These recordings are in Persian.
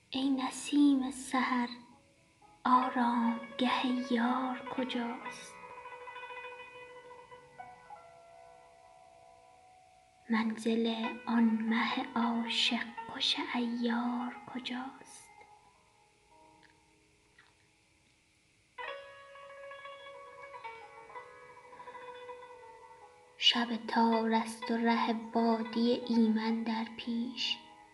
ای نسیم سحر آرامگه یار کجاست؟ منزل آن مه عاشق کش عیار کجاست؟ شب تار است و ره بادیه ایمن در پیش.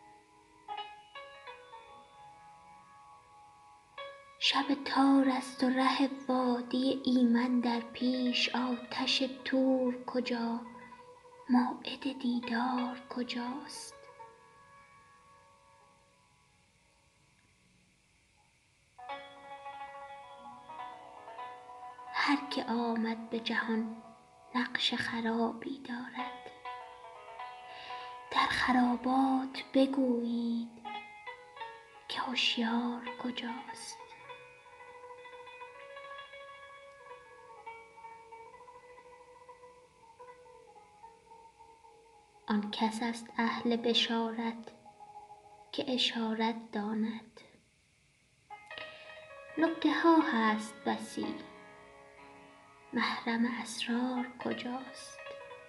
آتش طور کجا؟ موعد دیدار کجاست؟ هر که آمد به جهان نقش خرابی دارد. در خرابات بگویید که هشیار کجاست؟ آن کس است اهل بشارت که اشارت داند. نکته ها هست بسی، محرم اسرار کجاست؟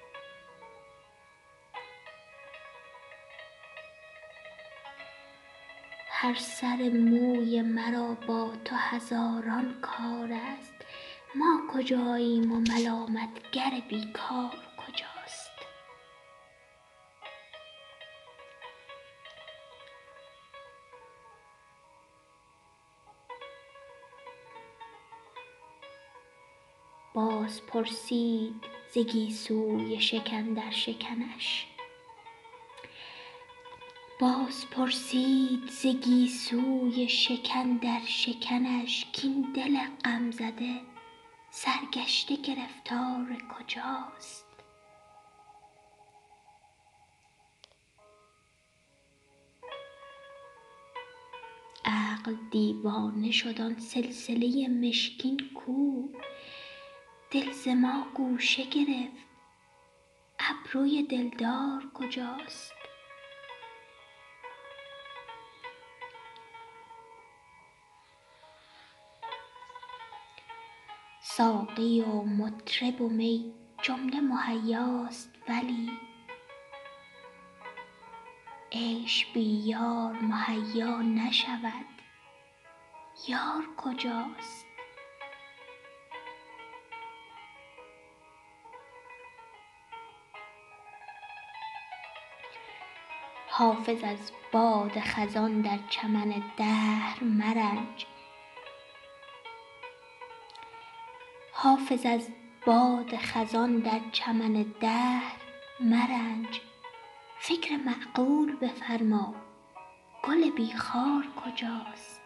هر سر موی مرا با تو هزاران کار است. ما کجاییم و ملامتگر بیکار کجاست؟ باز پرسید ز گیسوی شکن در شکنش کاین دل غمزده سرگشته گرفتار کجاست؟ عقل دیوانه شد آن سلسله مشکین کو؟ دل ز ما گوشه گرفت ابروی دلدار کجاست؟ ساقی و مطرب و می جمله مهیاست، ولی عیش بی یار مهیا نشود. یار کجاست؟ حافظ از باد خزان در چمن دهر مرنج. فکر معقول بفرما گل بی خار کجاست؟